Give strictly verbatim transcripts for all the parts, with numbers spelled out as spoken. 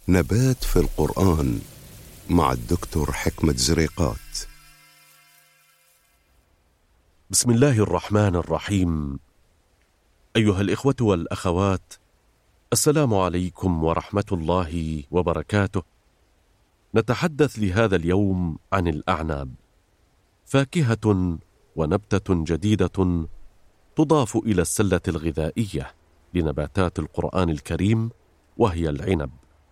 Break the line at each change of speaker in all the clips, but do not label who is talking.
نبات في القرآن مع الدكتور حكمة زريقات.
بسم الله الرحمن الرحيم. أيها الإخوة والأخوات، السلام عليكم ورحمة الله وبركاته. نتحدث لهذا اليوم عن الأعناب، فاكهة ونبتة جديدة تضاف إلى السلة الغذائية لنباتات القرآن الكريم، وهي العنب.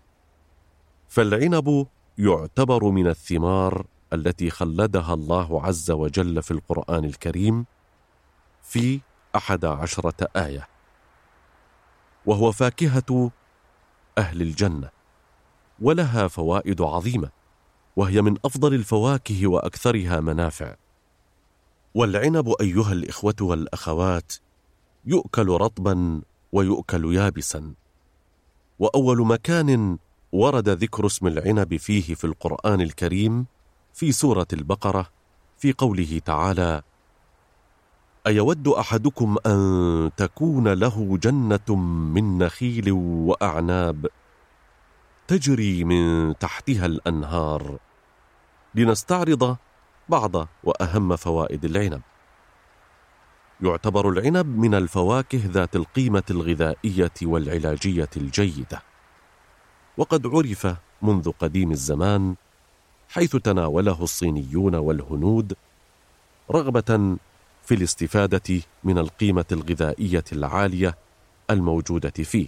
فالعنب يعتبر من الثمار التي خلدها الله عز وجل في القرآن الكريم في أحد عشرة آية، وهو فاكهة أهل الجنة، ولها فوائد عظيمة، وهي من أفضل الفواكه وأكثرها منافع. والعنب أيها الإخوة والأخوات يؤكل رطبا ويؤكل يابسا. وأول مكان ورد ذكر اسم العنب فيه في القرآن الكريم في سورة البقرة، في قوله تعالى: أيود أحدكم أن تكون له جنة من نخيل وأعناب تجري من تحتها الأنهار. لنستعرض بعض وأهم فوائد العنب. يعتبر العنب من الفواكه ذات القيمة الغذائية والعلاجية الجيدة، وقد عرف منذ قديم الزمان، حيث تناوله الصينيون والهنود رغبة في الاستفادة من القيمة الغذائية العالية الموجودة فيه.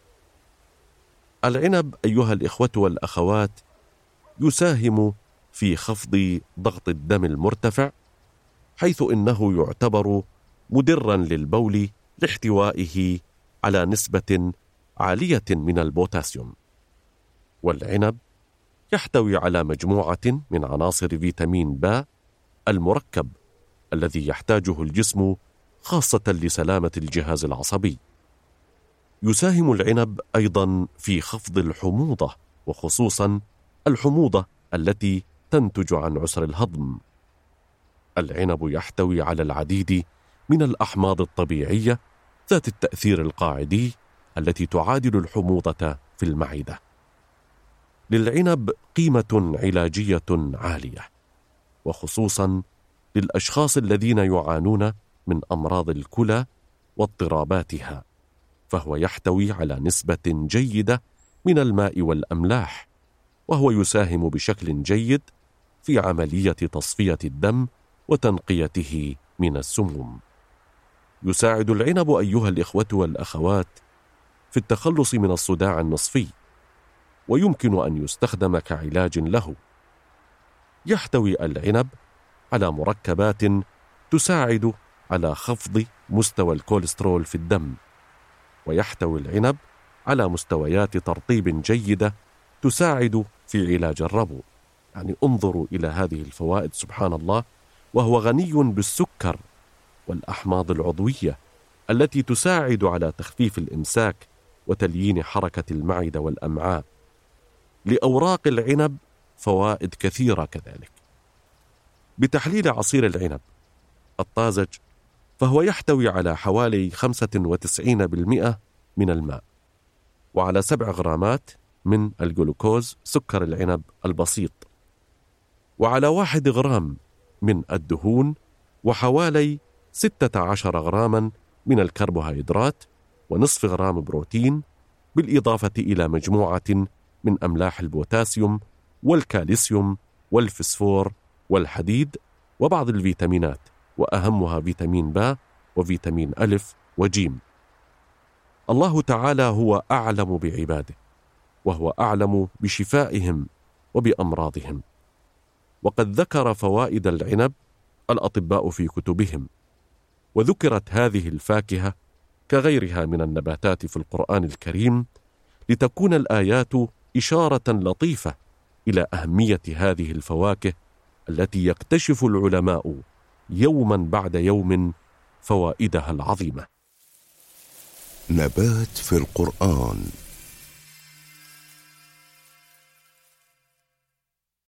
العنب أيها الإخوة والأخوات يساهم في خفض ضغط الدم المرتفع، حيث إنه يعتبر مدرا للبول لاحتوائه على نسبة عالية من البوتاسيوم. والعنب يحتوي على مجموعة من عناصر فيتامين ب المركب الذي يحتاجه الجسم خاصة لسلامة الجهاز العصبي. يساهم العنب أيضا في خفض الحموضة، وخصوصا الحموضة التي تنتج عن عسر الهضم. العنب يحتوي على العديد من الأحماض الطبيعية ذات التأثير القاعدي التي تعادل الحموضة في المعدة. للعنب قيمة علاجية عالية، وخصوصا للأشخاص الذين يعانون من أمراض الكلى واضطراباتها، فهو يحتوي على نسبة جيدة من الماء والأملاح، وهو يساهم بشكل جيد في عملية تصفية الدم وتنقيته من السموم. يساعد العنب أيها الإخوة والأخوات في التخلص من الصداع النصفي، ويمكن أن يستخدم كعلاج له. يحتوي العنب على مركبات تساعد على خفض مستوى الكوليسترول في الدم، ويحتوي العنب على مستويات ترطيب جيدة تساعد في علاج الربو. يعني انظروا إلى هذه الفوائد، سبحان الله، وهو غني بالسكر والأحماض العضوية التي تساعد على تخفيف الإمساك وتليين حركة المعدة والأمعاء. لأوراق العنب فوائد كثيرة كذلك. بتحليل عصير العنب الطازج، فهو يحتوي على حوالي خمسة وتسعين بالمئة من الماء، وعلى سبع غرامات من الجلوكوز سكر العنب البسيط، وعلى واحد غرام من الدهون، وحوالي ستة عشر غراما من الكربوهيدرات، ونصف غرام بروتين، بالإضافة إلى مجموعة من أملاح البوتاسيوم والكالسيوم والفسفور والحديد وبعض الفيتامينات، وأهمها فيتامين ب وفيتامين ألف وجيم. الله تعالى هو أعلم بعباده، وهو أعلم بشفائهم وبأمراضهم. وقد ذكر فوائد العنب الأطباء في كتبهم، وذكرت هذه الفاكهة كغيرها من النباتات في القرآن الكريم لتكون الآيات إشارة لطيفة إلى أهمية هذه الفواكه التي يكتشف العلماء يوما بعد يوم فوائدها العظيمة.
نبات في القرآن.